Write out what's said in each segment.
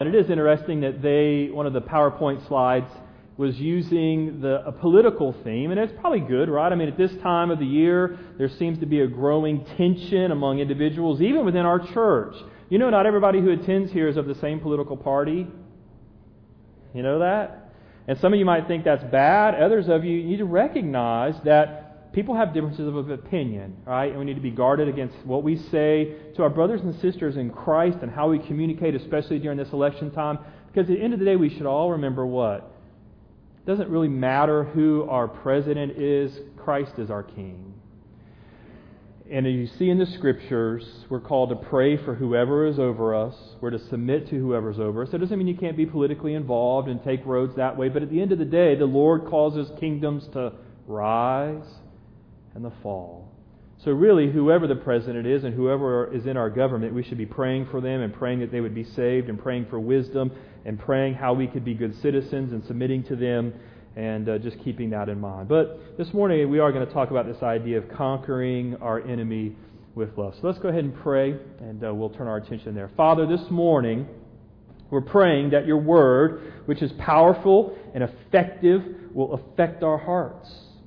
And it is interesting that one of the PowerPoint slides was using a political theme, and it's probably good, right? I mean, at this time of the year, there seems to be a growing tension among individuals, even within our church. You know, not everybody who attends here is of the same political party. You know that? And some of you might think that's bad. Others of you need to recognize that people have differences of opinion, right? And we need to be guarded against what we say to our brothers and sisters in Christ and how we communicate, especially during this election time. Because at the end of the day, we should all remember what? It doesn't really matter who our president is. Christ is our King. And as you see in the Scriptures, we're called to pray for whoever is over us. We're to submit to whoever's over us. That doesn't mean you can't be politically involved and take roads that way. But at the end of the day, the Lord causes kingdoms to rise and the fall. So really, whoever the president is and whoever is in our government, we should be praying for them and praying that they would be saved and praying for wisdom and praying how we could be good citizens and submitting to them and just keeping that in mind. But this morning we are going to talk about this idea of conquering our enemy with love. So let's go ahead and pray, and we'll turn our attention there. Father, this morning we're praying that your word, which is powerful and effective, will affect our hearts.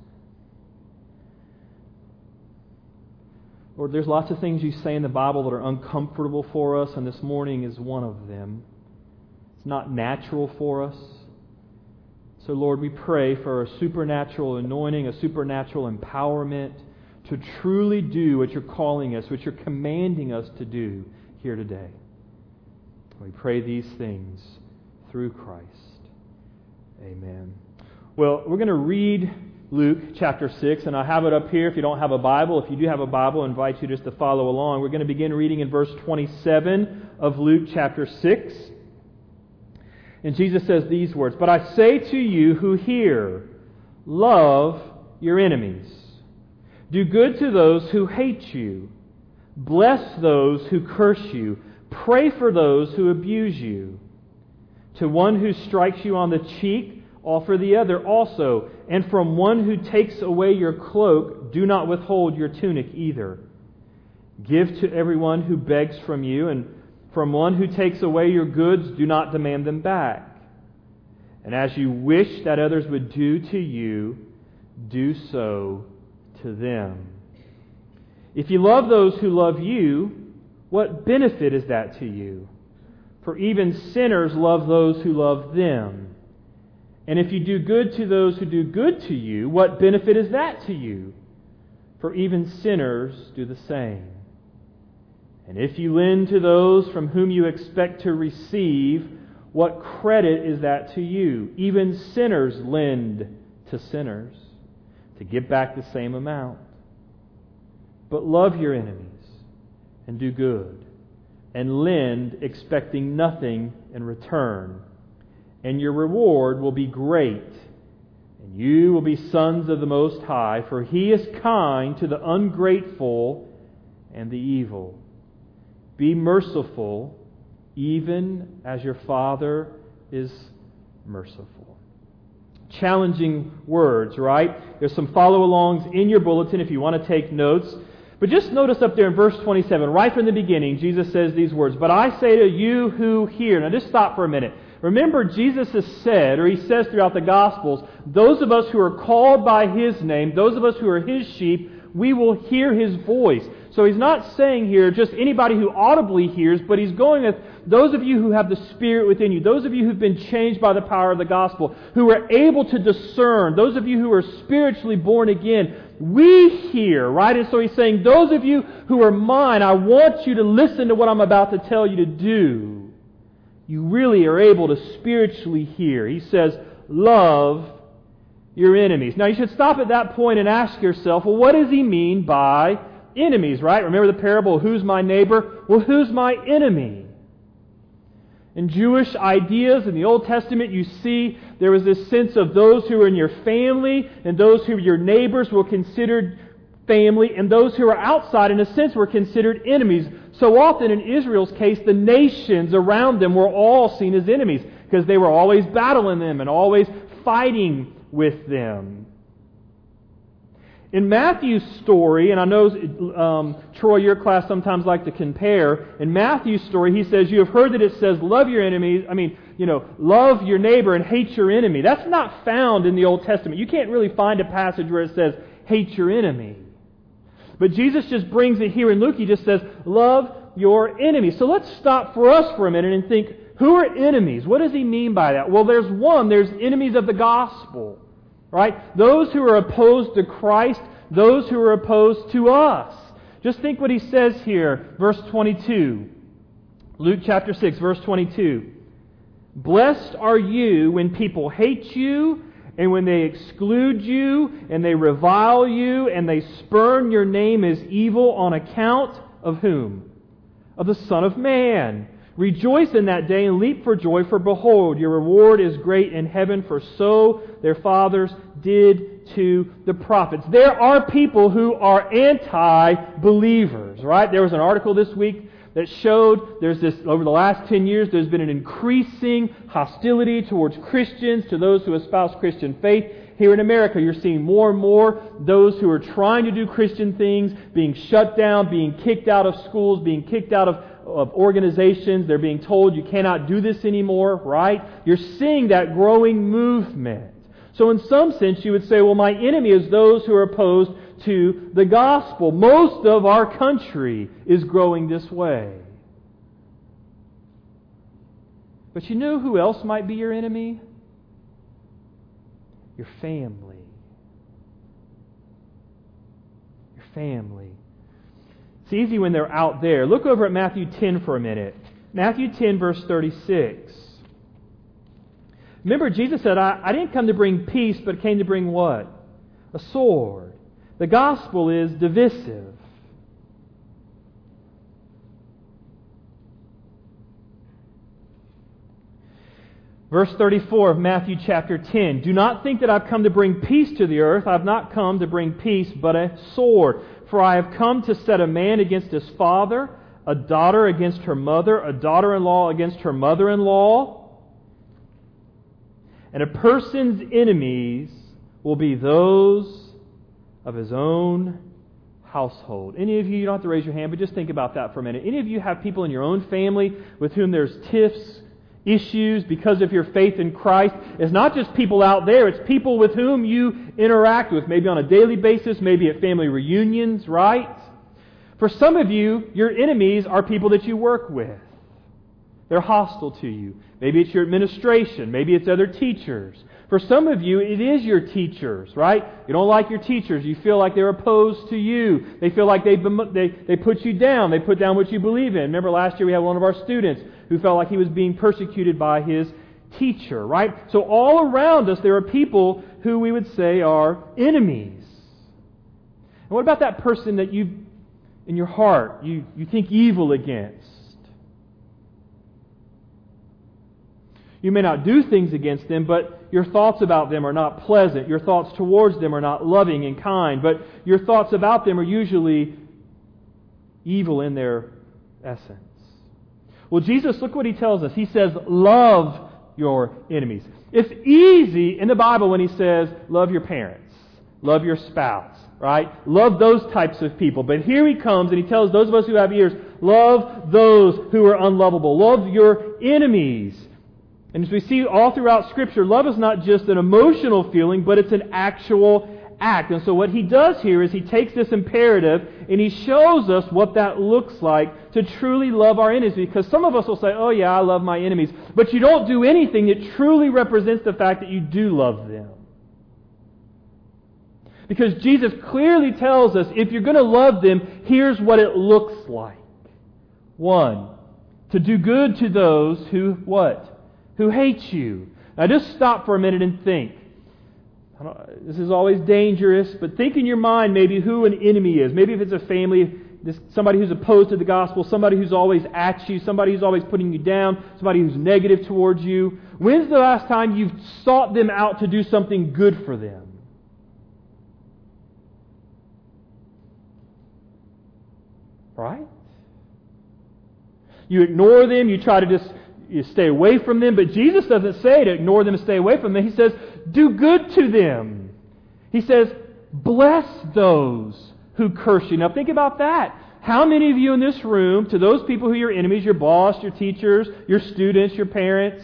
Lord, there's lots of things you say in the Bible that are uncomfortable for us, and this morning is one of them. It's not natural for us. So, Lord, we pray for a supernatural anointing, a supernatural empowerment to truly do what you're calling us, what you're commanding us to do here today. We pray these things through Christ. Amen. Well, we're going to read Luke chapter 6, and I have it up here if you don't have a Bible. If you do have a Bible, I invite you just to follow along. We're going to begin reading in verse 27 of Luke chapter 6. And Jesus says these words, "But I say to you who hear, love your enemies. Do good to those who hate you. Bless those who curse you. Pray for those who abuse you. To one who strikes you on the cheek, offer the other also. And from one who takes away your cloak, do not withhold your tunic either. Give to everyone who begs from you, and from one who takes away your goods, do not demand them back. And as you wish that others would do to you, do so to them. If you love those who love you, what benefit is that to you? For even sinners love those who love them. And if you do good to those who do good to you, what benefit is that to you? For even sinners do the same. And if you lend to those from whom you expect to receive, what credit is that to you? Even sinners lend to sinners to get back the same amount. But love your enemies and do good, and lend expecting nothing in return. And your reward will be great, and you will be sons of the Most High, for He is kind to the ungrateful and the evil. Be merciful, even as your Father is merciful." Challenging words, right? There's some follow-alongs in your bulletin if you want to take notes. But just notice up there in verse 27, right from the beginning, Jesus says these words, "But I say to you who hear." Now just stop for a minute. Remember, Jesus has said, or He says throughout the Gospels, those of us who are called by His name, those of us who are His sheep, we will hear His voice. So He's not saying here just anybody who audibly hears, but He's going with those of you who have the Spirit within you, those of you who've been changed by the power of the gospel, who are able to discern, those of you who are spiritually born again. We hear, right? And so He's saying, those of you who are mine, I want you to listen to what I'm about to tell you to do. You really are able to spiritually hear. He says, love your enemies. Now you should stop at that point and ask yourself, well, what does He mean by enemies, right? Remember the parable, who's my neighbor? Well, who's my enemy? In Jewish ideas in the Old Testament, you see there was this sense of those who are in your family and those who are your neighbors were considered family, and those who are outside, in a sense, were considered enemies. So often in Israel's case, the nations around them were all seen as enemies because they were always battling them and always fighting with them. In Matthew's story, and I know, Troy, your class sometimes like to compare. In Matthew's story, he says, you have heard that it says, love your enemies. Love your neighbor and hate your enemy. That's not found in the Old Testament. You can't really find a passage where it says, hate your enemy. But Jesus just brings it here in Luke. He just says, love your enemies. So let's stop for us for a minute and think, who are enemies? What does he mean by that? Well, there's enemies of the gospel. Right? Those who are opposed to Christ, those who are opposed to us. Just think what he says here, verse 22. Luke chapter 6, verse 22. Blessed are you when people hate you, and when they exclude you, and they revile you, and they spurn your name as evil on account of whom? Of the Son of Man. Rejoice in that day and leap for joy, for behold, your reward is great in heaven, for so their fathers did to the prophets. There are people who are anti-believers, right? There was an article this week that showed over the last 10 years, there's been an increasing hostility towards Christians, to those who espouse Christian faith. Here in America, you're seeing more and more those who are trying to do Christian things being shut down, being kicked out of schools, being kicked out of organizations. They're being told you cannot do this anymore, right? You're seeing that growing movement. So in some sense, you would say, well, my enemy is those who are opposed to the gospel. Most of our country is growing this way. But you know who else might be your enemy? Your family. Your family. It's easy when they're out there. Look over at Matthew 10 for a minute. Matthew 10, verse 36. Remember, Jesus said, I didn't come to bring peace, but came to bring what? A sword. The gospel is divisive. Verse 34 of Matthew chapter 10. Do not think that I've come to bring peace to the earth. I've not come to bring peace, but a sword. For I have come to set a man against his father, a daughter against her mother, a daughter-in-law against her mother-in-law. And a person's enemies will be those of his own household. Any of you don't have to raise your hand, but just think about that for a minute. Any of you have people in your own family with whom there's tiffs, issues because of your faith in Christ? It's not just people out there, it's people with whom you interact with, maybe on a daily basis, maybe at family reunions, right? For some of you, your enemies are people that you work with. They're hostile to you. Maybe it's your administration, maybe it's other teachers. For some of you, it is your teachers, right? You don't like your teachers. You feel like they're opposed to you. They feel like they put you down. They put down what you believe in. Remember last year we had one of our students who felt like he was being persecuted by his teacher, right? So all around us there are people who we would say are enemies. And what about that person that you, in your heart, you think evil against? You may not do things against them, but your thoughts about them are not pleasant. Your thoughts towards them are not loving and kind. But your thoughts about them are usually evil in their essence. Well, Jesus, look what He tells us. He says, love your enemies. It's easy in the Bible when He says, love your parents, love your spouse, right? Love those types of people. But here He comes and He tells those of us who have ears, love those who are unlovable. Love your enemies. And as we see all throughout Scripture, love is not just an emotional feeling, but it's an actual act. And so what He does here is He takes this imperative and He shows us what that looks like to truly love our enemies. Because some of us will say, oh yeah, I love my enemies. But you don't do anything that truly represents the fact that you do love them. Because Jesus clearly tells us, if you're going to love them, here's what it looks like. 1, to do good to those who, what? Who hate you. Now just stop for a minute and think. This is always dangerous, but think in your mind maybe who an enemy is. Maybe if it's a family, somebody who's opposed to the gospel, somebody who's always at you, somebody who's always putting you down, somebody who's negative towards you. When's the last time you've sought them out to do something good for them? Right? You ignore them, you try to you stay away from them, but Jesus doesn't say to ignore them and stay away from them. He says, do good to them. He says, bless those who curse you. Now think about that. How many of you in this room, to those people who are your enemies, your boss, your teachers, your students, your parents,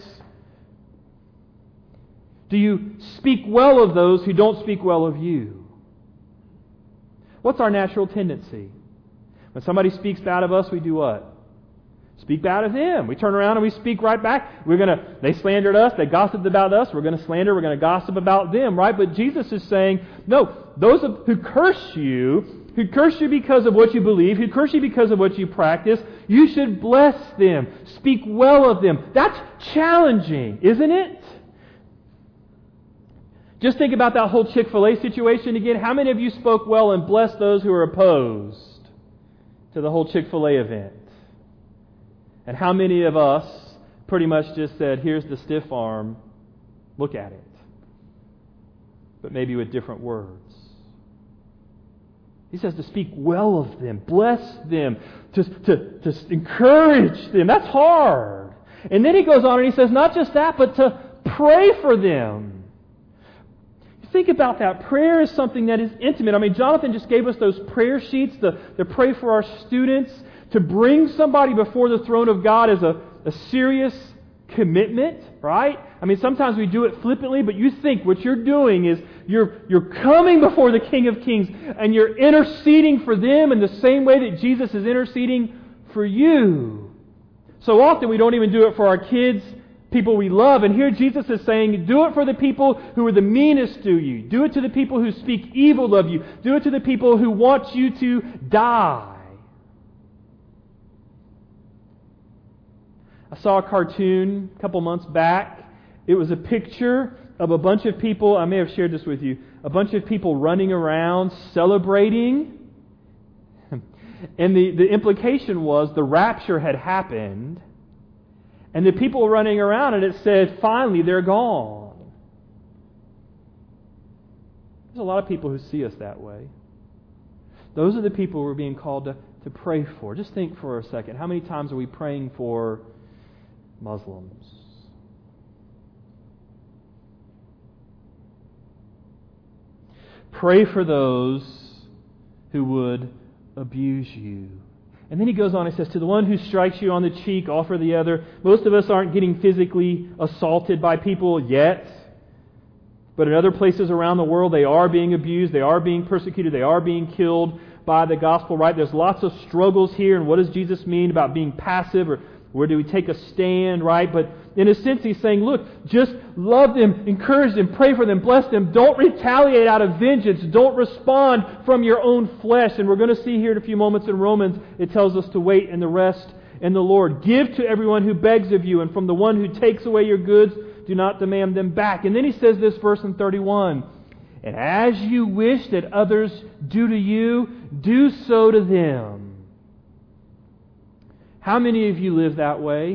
do you speak well of those who don't speak well of you? What's our natural tendency? When somebody speaks bad of us, we do what? Speak bad of them. We turn around and we speak right back. They slandered us, they gossiped about us, we're going to slander, we're going to gossip about them, right? But Jesus is saying, no, those who curse you because of what you believe, who curse you because of what you practice, you should bless them, speak well of them. That's challenging, isn't it? Just think about that whole Chick-fil-A situation again. How many of you spoke well and blessed those who are opposed to the whole Chick-fil-A event? And how many of us pretty much just said, here's the stiff arm, look at it. But maybe with different words. He says to speak well of them, bless them, to encourage them. That's hard. And then he goes on and he says not just that, but to pray for them. Think about that. Prayer is something that is intimate. I mean, Jonathan just gave us those prayer sheets to pray for our students. To bring somebody before the throne of God is a serious commitment, right? I mean, sometimes we do it flippantly, but you think what you're doing is you're coming before the King of Kings and you're interceding for them in the same way that Jesus is interceding for you. So often we don't even do it for our kids, people we love. And here Jesus is saying, do it for the people who are the meanest to you. Do it to the people who speak evil of you. Do it to the people who want you to die. I saw a cartoon a couple months back. It was a picture of a bunch of people, I may have shared this with you, a bunch of people running around celebrating. And the implication was the rapture had happened. And the people were running around and it said, finally, they're gone. There's a lot of people who see us that way. Those are the people we're being called to pray for. Just think for a second. How many times are we praying for Muslims? Pray for those who would abuse you. And then he goes on and says, to the one who strikes you on the cheek, offer the other. Most of us aren't getting physically assaulted by people yet. But in other places around the world, they are being abused, they are being persecuted, they are being killed by the gospel, right? There's lots of struggles here. And what does Jesus mean about being passive, or where do we take a stand, right? But in a sense, he's saying, look, just love them, encourage them, pray for them, bless them. Don't retaliate out of vengeance. Don't respond from your own flesh. And we're going to see here in a few moments in Romans, it tells us to wait and the rest in the Lord. Give to everyone who begs of you, and from the one who takes away your goods, do not demand them back. And then he says this verse in 31, and as you wish that others do to you, do so to them. How many of you live that way?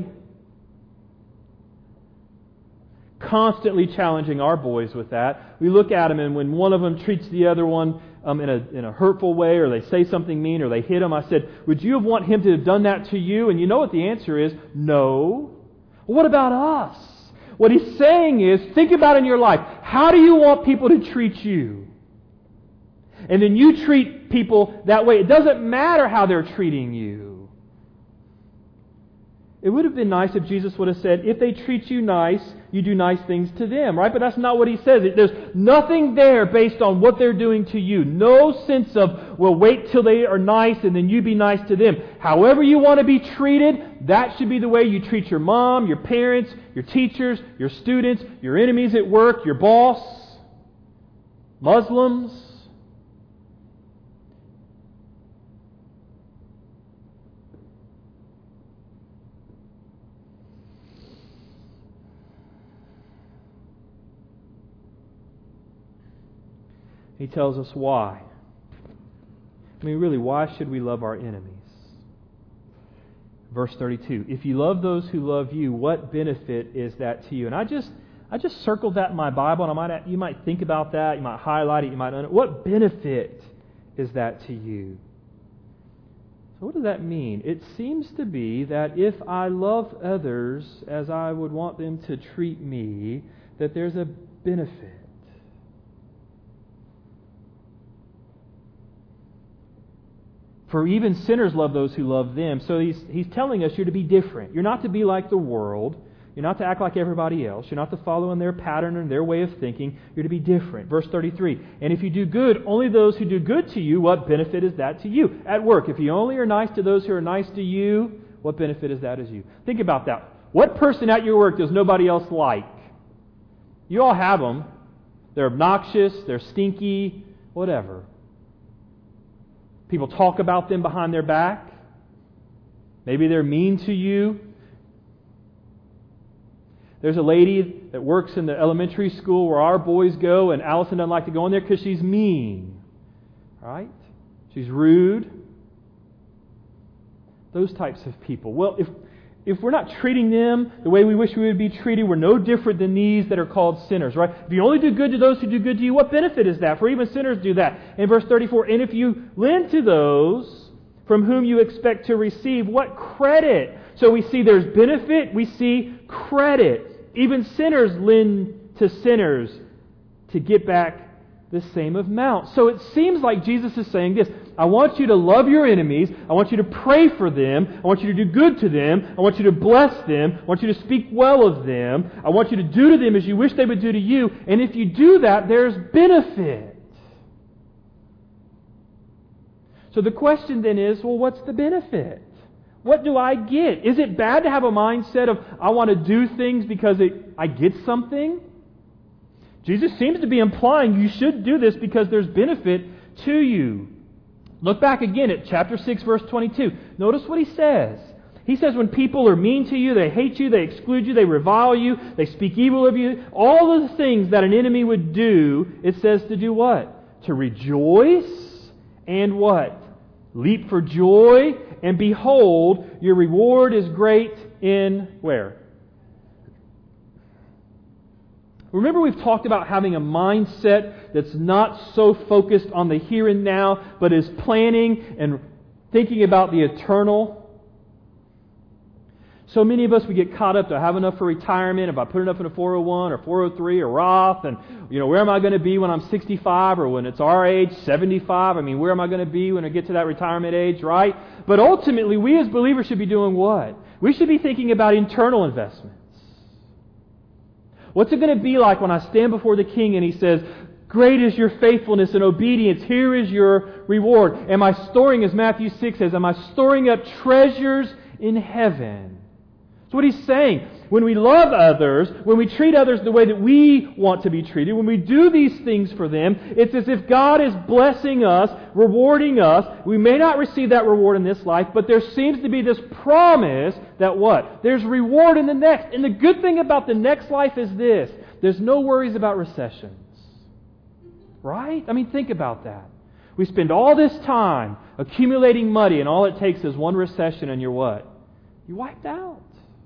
Constantly challenging our boys with that. We look at them, and when one of them treats the other one in a hurtful way, or they say something mean, or they hit him, I said, would you want him to have done that to you? And you know what the answer is? No. Well, what about us? What he's saying is, think about in your life, how do you want people to treat you? And then you treat people that way. It doesn't matter how they're treating you. It would have been nice if Jesus would have said, if they treat you nice, you do nice things to them, right? But that's not what he says. There's nothing there based on what they're doing to you. No sense of, well, wait till they are nice and then you be nice to them. However you want to be treated, that should be the way you treat your mom, your parents, your teachers, your students, your enemies at work, your boss, Muslims. He tells us why. I mean, really, why should we love our enemies? Verse 32, if you love those who love you, what benefit is that to you? And I just circled that in my Bible, and you might think about that, you might highlight it, you might know. What benefit is that to you? So what does that mean? It seems to be that if I love others as I would want them to treat me, that there's a benefit. For even sinners love those who love them. So he's telling us you're to be different. You're not to be like the world. You're not to act like everybody else. You're not to follow in their pattern and their way of thinking. You're to be different. Verse 33, and if you do good, only those who do good to you, what benefit is that to you? At work, if you only are nice to those who are nice to you, what benefit is that as you? Think about that. What person at your work does nobody else like? You all have them. They're obnoxious, they're stinky, whatever. People talk about them behind their back. Maybe they're mean to you. There's a lady that works in the elementary school where our boys go, and Allison doesn't like to go in there because she's mean. Right? She's rude. Those types of people. Well, if we're not treating them the way we wish we would be treated, we're no different than these that are called sinners, right? If you only do good to those who do good to you, what benefit is that? For even sinners do that. In verse 34, and if you lend to those from whom you expect to receive, what credit? So we see there's benefit, we see credit. Even sinners lend to sinners to get back the same amount. So it seems like Jesus is saying this: I want you to love your enemies. I want you to pray for them. I want you to do good to them. I want you to bless them. I want you to speak well of them. I want you to do to them as you wish they would do to you. And if you do that, there's benefit. So the question then is, well, what's the benefit? What do I get? Is it bad to have a mindset of, I want to do things because I get something? Jesus seems to be implying you should do this because there's benefit to you. Look back again at chapter 6, verse 22. Notice what he says. He says when people are mean to you, they hate you, they exclude you, they revile you, they speak evil of you, all of the things that an enemy would do, it says to do what? To rejoice and what? Leap for joy, and behold, your reward is great in where? Remember, we've talked about having a mindset that's not so focused on the here and now, but is planning and thinking about the eternal. So many of us, we get caught up to have enough for retirement, if I put enough in a 401 or 403 or Roth, and where am I going to be when I'm 65 or when it's our age, 75? Where am I going to be when I get to that retirement age, right? But ultimately, we as believers should be doing what? We should be thinking about internal investments. What's it going to be like when I stand before the King and He says, great is your faithfulness and obedience, here is your reward. Am I storing, as Matthew 6 says, am I storing up treasures in heaven? That's what He's saying. When we love others, when we treat others the way that we want to be treated, when we do these things for them, it's as if God is blessing us, rewarding us. We may not receive that reward in this life, but there seems to be this promise that what? There's reward in the next. And the good thing about the next life is this: there's no worries about recessions. Right? Think about that. We spend all this time accumulating money, and all it takes is one recession, and you're what? You're wiped out.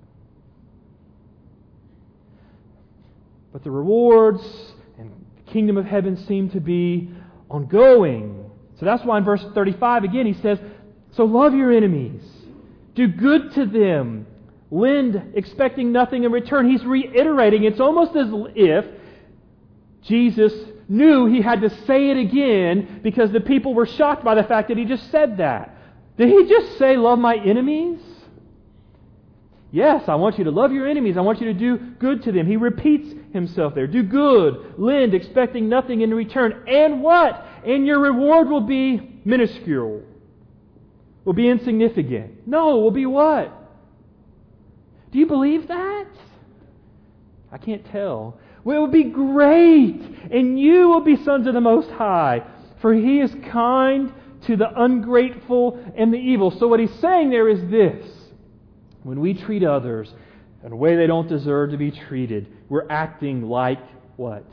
But the rewards and the kingdom of heaven seem to be ongoing. So that's why in verse 35 again he says, so love your enemies. Do good to them. Lend, expecting nothing in return. He's reiterating. It's almost as if Jesus knew He had to say it again because the people were shocked by the fact that He just said that. Did He just say, love my enemies? Yes, I want you to love your enemies. I want you to do good to them. He repeats Himself there. Do good, lend, expecting nothing in return. And what? And your reward will be minuscule. Will be insignificant. No, will be what? Do you believe that? I can't tell. Well, it will be great. And you will be sons of the Most High. For He is kind to the ungrateful and the evil. So what He's saying there is this: when we treat others in a way they don't deserve to be treated, we're acting like what?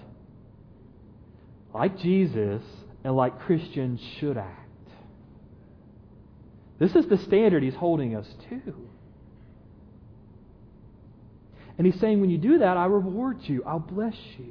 Like Jesus and like Christians should act. This is the standard He's holding us to. And He's saying, when you do that, I reward you. I'll bless you.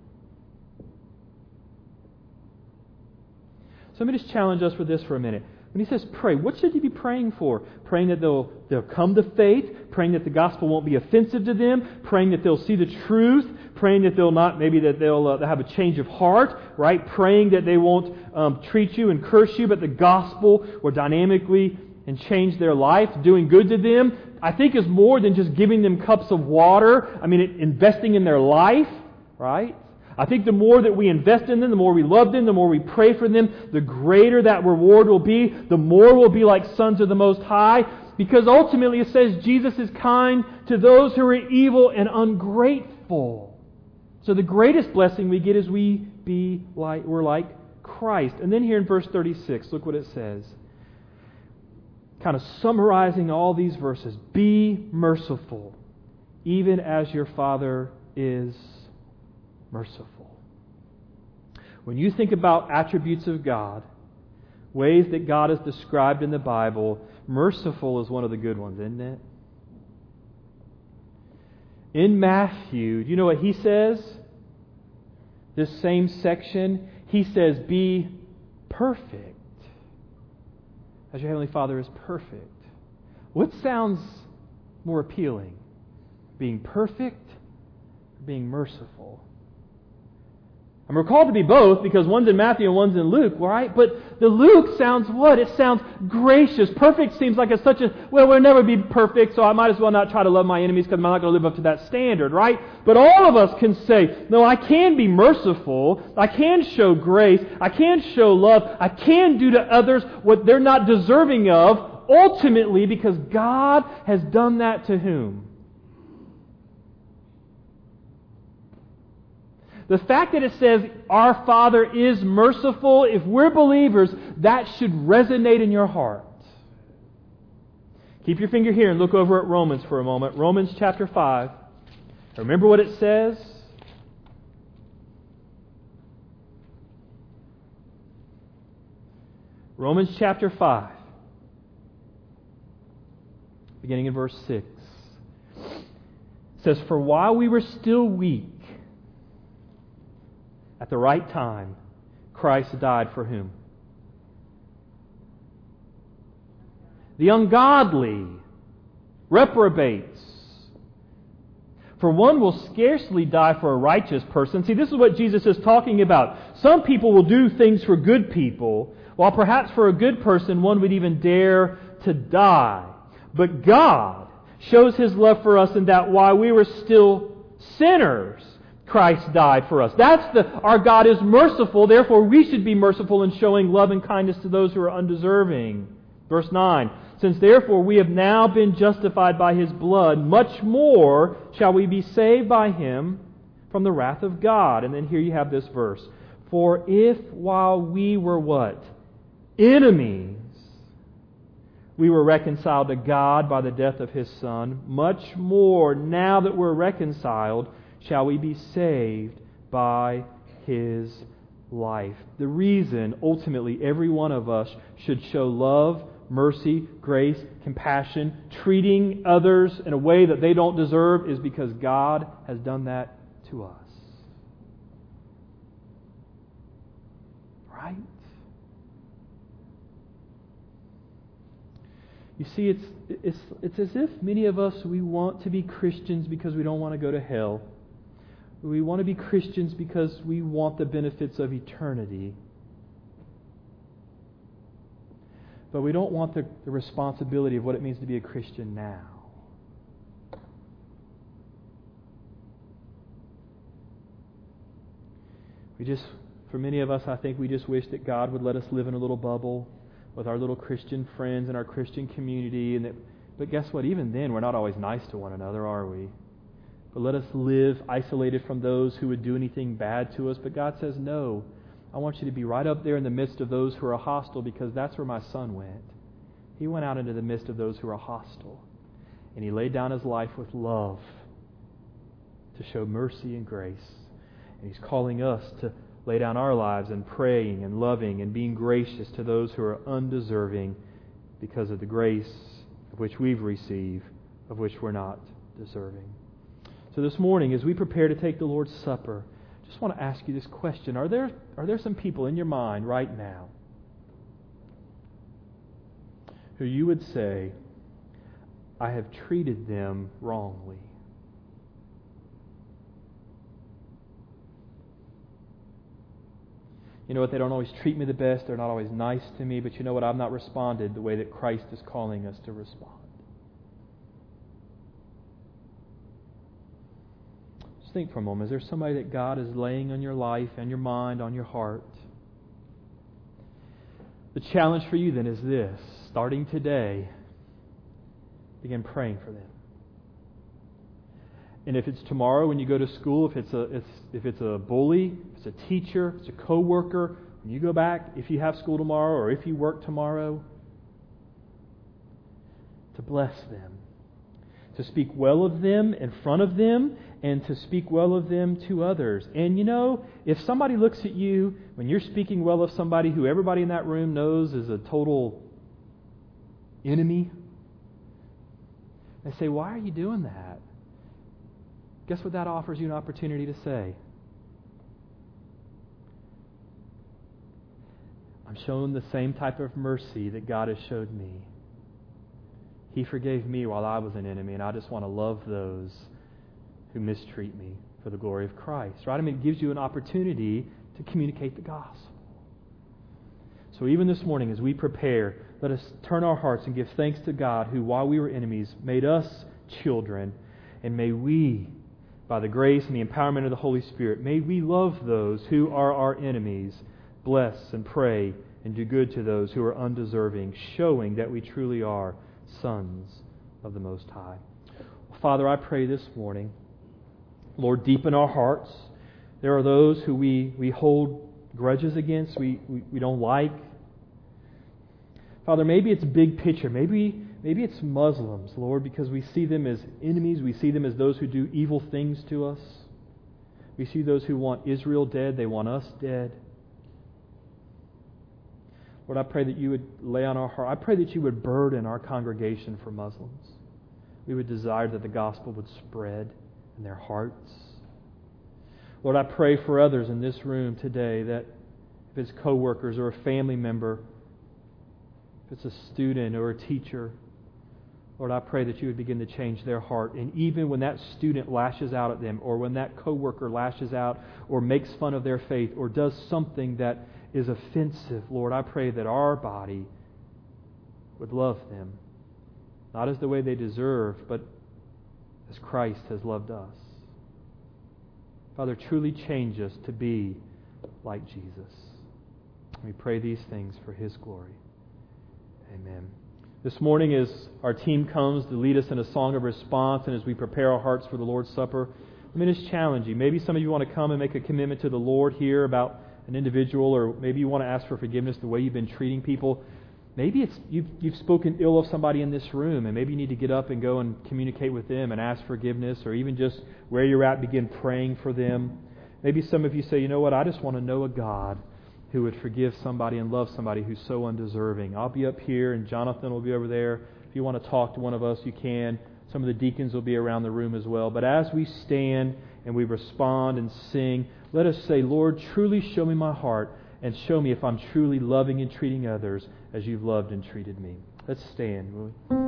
So let me just challenge us with this for a minute. When he says pray, what should you be praying for? Praying that they'll come to faith, praying that the gospel won't be offensive to them, praying that they'll see the truth, praying that they'll have a change of heart, right? Praying that they won't treat you and curse you, but the gospel will dynamically and change their life, doing good to them. I think is more than just giving them cups of water. I mean, investing in their life, right? I think the more that we invest in them, the more we love them, the more we pray for them, the greater that reward will be, the more we'll be like sons of the Most High, because ultimately it says Jesus is kind to those who are evil and ungrateful. So the greatest blessing we get is we're like Christ. And then here in verse 36, look what it says. Kind of summarizing all these verses. Be merciful, even as your Father is merciful. When you think about attributes of God, ways that God is described in the Bible, merciful is one of the good ones, isn't it? In Matthew, do you know what he says? This same section, he says, be perfect as your Heavenly Father is perfect. What sounds more appealing? Being perfect or being merciful? And we're called to be both because one's in Matthew and one's in Luke, right? But the Luke sounds what? It sounds gracious. Perfect seems like it's such a, well, we'll never be perfect, so I might as well not try to love my enemies because I'm not going to live up to that standard, right? But all of us can say, no, I can be merciful. I can show grace. I can show love. I can do to others what they're not deserving of, ultimately because God has done that to whom? The fact that it says our Father is merciful, if we're believers, that should resonate in your heart. Keep your finger here and look over at Romans for a moment. Romans chapter 5. Remember what it says? Romans chapter 5. Beginning in verse 6. It says, for while we were still weak, at the right time, Christ died for whom? The ungodly, reprobates. For one will scarcely die for a righteous person. See, this is what Jesus is talking about. Some people will do things for good people, while perhaps for a good person one would even dare to die. But God shows His love for us in that while we were still sinners, Christ died for us. Our God is merciful, therefore we should be merciful in showing love and kindness to those who are undeserving. Verse 9, since therefore we have now been justified by His blood, much more shall we be saved by Him from the wrath of God. And then here you have this verse. For if while we were what? Enemies, we were reconciled to God by the death of His Son, much more now that we're reconciled, shall we be saved by His life. The reason, ultimately, every one of us should show love, mercy, grace, compassion, treating others in a way that they don't deserve is because God has done that to us. Right? You see, it's as if many of us, we want to be Christians because we don't want to go to hell. We want to be Christians because we want the benefits of eternity. But we don't want the responsibility of what it means to be a Christian now. For many of us, I think we just wish that God would let us live in a little bubble with our little Christian friends and our Christian community. But guess what? Even then, we're not always nice to one another, are we? But let us live isolated from those who would do anything bad to us. But God says, no, I want you to be right up there in the midst of those who are hostile, because that's where my Son went. He went out into the midst of those who are hostile. And He laid down His life with love to show mercy and grace. And He's calling us to lay down our lives in praying and loving and being gracious to those who are undeserving because of the grace of which we've received, of which we're not deserving. So this morning, as we prepare to take the Lord's Supper, I just want to ask you this question. Are there some people in your mind right now who you would say, I have treated them wrongly. You know what? They don't always treat me the best. They're not always nice to me. But you know what? I've not responded the way that Christ is calling us to respond. Just think for a moment. Is there somebody that God is laying on your life and your mind, on your heart? The challenge for you then is this. Starting today, begin praying for them. And if it's tomorrow when you go to school, if it's a bully, if it's a teacher, if it's a coworker, when you go back, if you have school tomorrow or if you work tomorrow, to bless them, to speak well of them in front of them, and to speak well of them to others. And you know, if somebody looks at you when you're speaking well of somebody who everybody in that room knows is a total enemy, they say, why are you doing that? Guess what that offers you an opportunity to say? I'm showing the same type of mercy that God has showed me. He forgave me while I was an enemy, and I just want to love those who mistreat me for the glory of Christ. Right? I mean, it gives you an opportunity to communicate the gospel. So even this morning, as we prepare, let us turn our hearts and give thanks to God who, while we were enemies, made us children. And may we, by the grace and the empowerment of the Holy Spirit, may we love those who are our enemies, bless and pray and do good to those who are undeserving, showing that we truly are sons of the Most High. Father, I pray this morning, Lord, deepen our hearts. There are those who we hold grudges against, we don't like. Father, maybe it's big picture. Maybe it's Muslims, Lord, because we see them as enemies. We see them as those who do evil things to us. We see those who want Israel dead. They want us dead. Lord, I pray that you would lay on our heart. I pray that you would burden our congregation for Muslims. We would desire that the gospel would spread in their hearts. Lord, I pray for others in this room today that if it's coworkers or a family member, if it's a student or a teacher, Lord, I pray that you would begin to change their heart. And even when that student lashes out at them, or when that coworker lashes out or makes fun of their faith or does something that is offensive, Lord, I pray that our body would love them, not as the way they deserve, but as Christ has loved us. Father, truly change us to be like Jesus. We pray these things for His glory. Amen. This morning, as our team comes to lead us in a song of response and as we prepare our hearts for the Lord's Supper, let me just challenge you. Maybe some of you want to come and make a commitment to the Lord here about an individual, or maybe you want to ask for forgiveness the way you've been treating people. Maybe it's you've spoken ill of somebody in this room, and maybe you need to get up and go and communicate with them and ask forgiveness, or even just where you're at, begin praying for them. Maybe some of you say, you know what, I just want to know a God who would forgive somebody and love somebody who's so undeserving. I'll be up here, and Jonathan will be over there. If you want to talk to one of us, you can. Some of the deacons will be around the room as well. But as we stand and we respond and sing, let us say, Lord, truly show me my heart, and show me if I'm truly loving and treating others as you've loved and treated me. Let's stand, will we?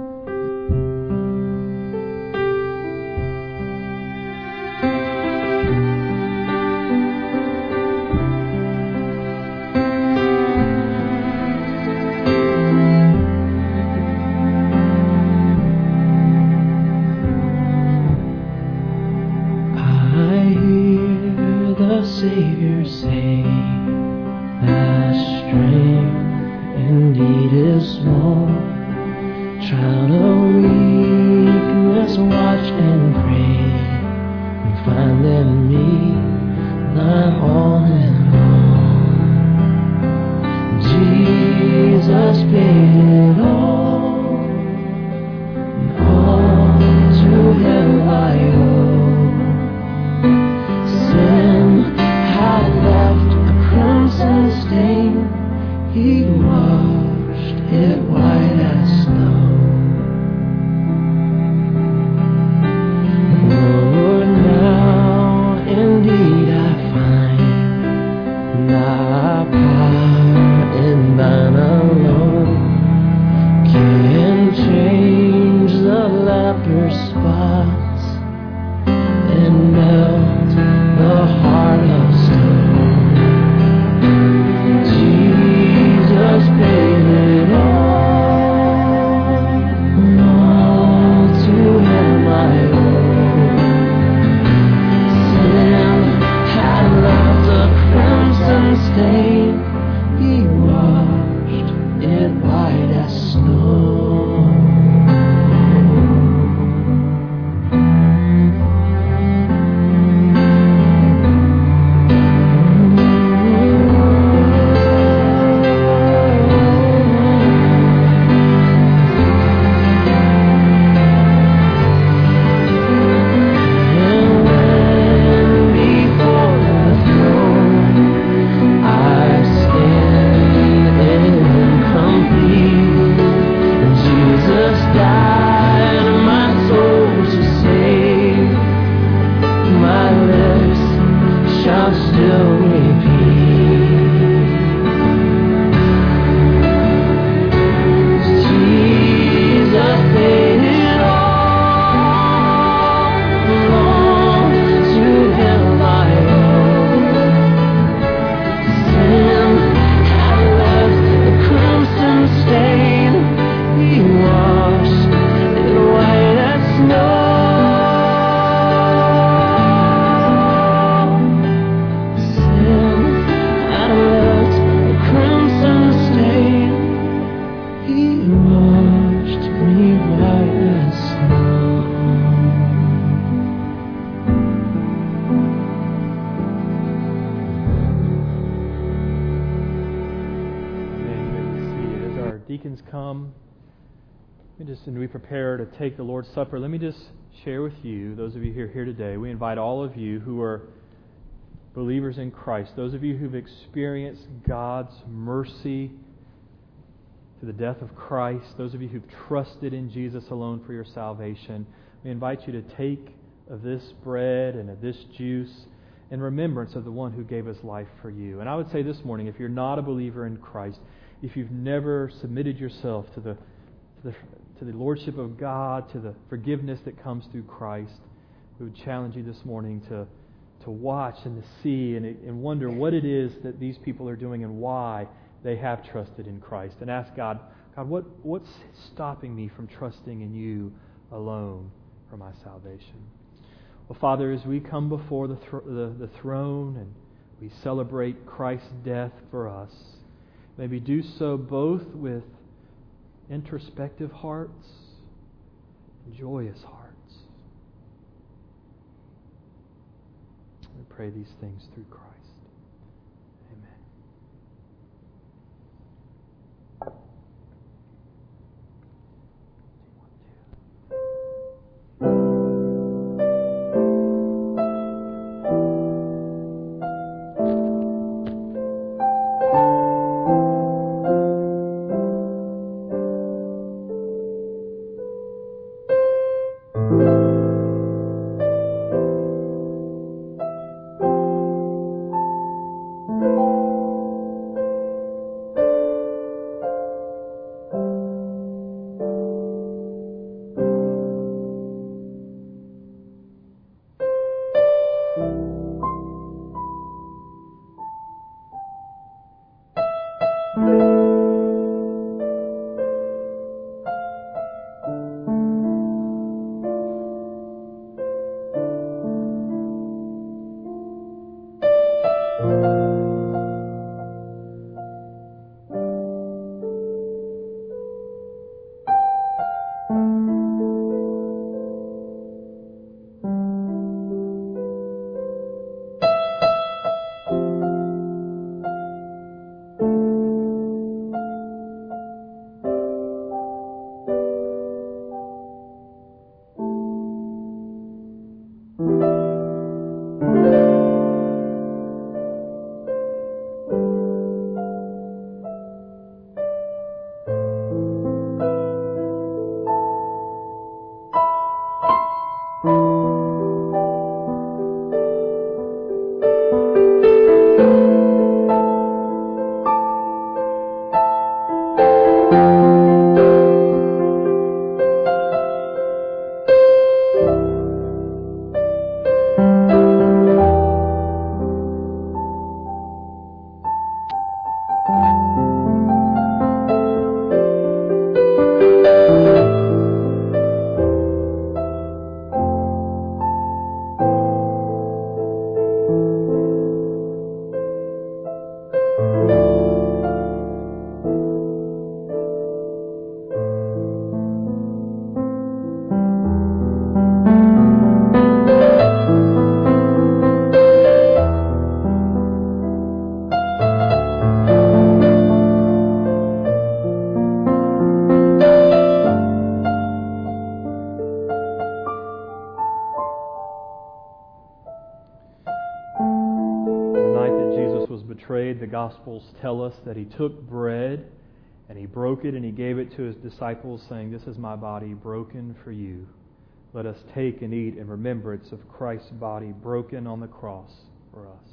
Savior say, thy strength indeed is small. Child of weakness, watch and pray, and find in me thine all in all. Jesus paid it all, and all to Him I owe. Sin had left a crimson stain, He washed it white as snow. Lord, now indeed I find Thy power in Thine alone. deacons come, and we prepare to take the Lord's Supper, let me just share with you, those of you who are here today, we invite all of you who are believers in Christ, those of you who've experienced God's mercy to the death of Christ, those of you who've trusted in Jesus alone for your salvation, we invite you to take of this bread and of this juice in remembrance of the one who gave His life for you. And I would say this morning, if you're not a believer in Christ, if you've never submitted yourself to the Lordship of God, to the forgiveness that comes through Christ, we would challenge you this morning to watch and to see and wonder what it is that these people are doing and why they have trusted in Christ. And ask God, what's stopping me from trusting in You alone for my salvation? Well, Father, as we come before the throne and we celebrate Christ's death for us, may we do so both with introspective hearts and joyous hearts. We pray these things through Christ. The Gospels tell us that He took bread and He broke it and He gave it to His disciples, saying, "This is my body broken for you. Let us take and eat in remembrance of Christ's body broken on the cross for us."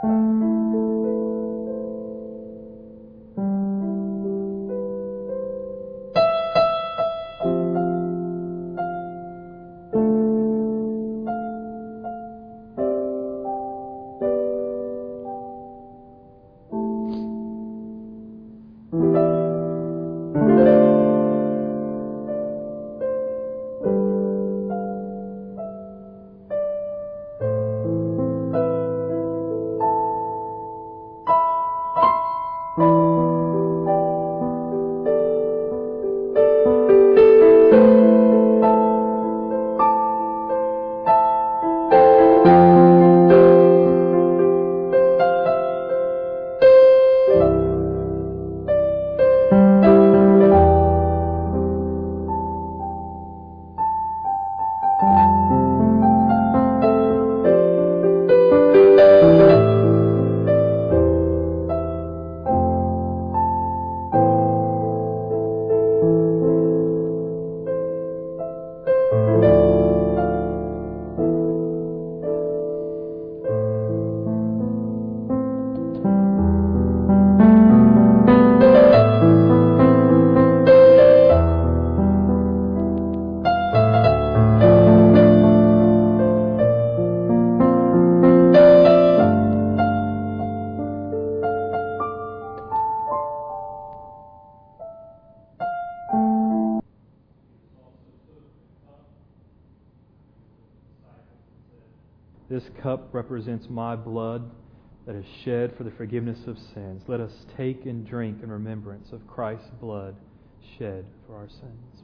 This cup represents my blood that is shed for the forgiveness of sins. Let us take and drink in remembrance of Christ's blood shed for our sins.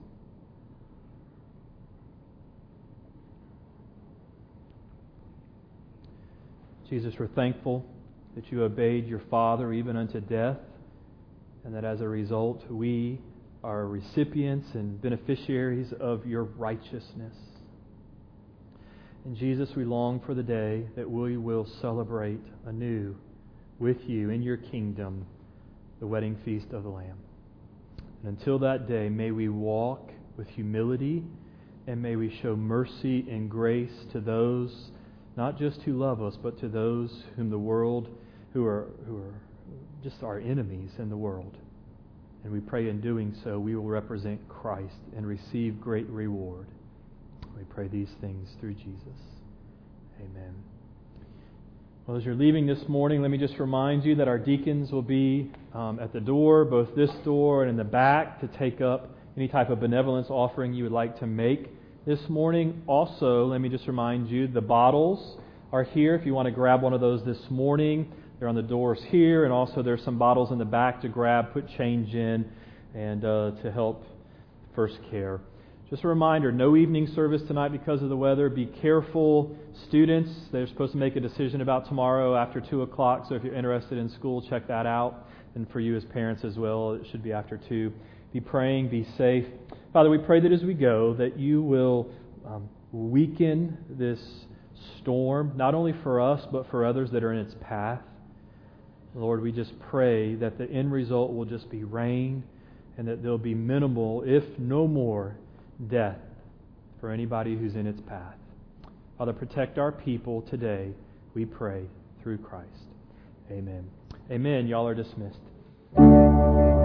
Jesus, we're thankful that you obeyed your Father even unto death, and that as a result we are recipients and beneficiaries of your righteousness. And Jesus, we long for the day that we will celebrate anew with you in your kingdom the wedding feast of the Lamb. And until that day, may we walk with humility, and may we show mercy and grace to those, not just who love us, but to those whom the world, who are just our enemies in the world. And we pray in doing so, we will represent Christ and receive great reward. We pray these things through Jesus. Amen. Well, as you're leaving this morning, let me just remind you that our deacons will be at the door, both this door and in the back, to take up any type of benevolence offering you would like to make this morning. Also, let me just remind you, the bottles are here if you want to grab one of those this morning. They're on the doors here, and also there's some bottles in the back to grab, put change in, and to help First Care. Just a reminder, no evening service tonight because of the weather. Be careful. Students, they're supposed to make a decision about tomorrow after 2 o'clock, so if you're interested in school, check that out. And for you as parents as well, it should be after 2. Be praying, be safe. Father, we pray that as we go, that you will weaken this storm, not only for us, but for others that are in its path. Lord, we just pray that the end result will just be rain, and that there'll be minimal, if no more, death for anybody who's in its path. Father, protect our people today, we pray, through Christ. Amen. Amen. Y'all are dismissed.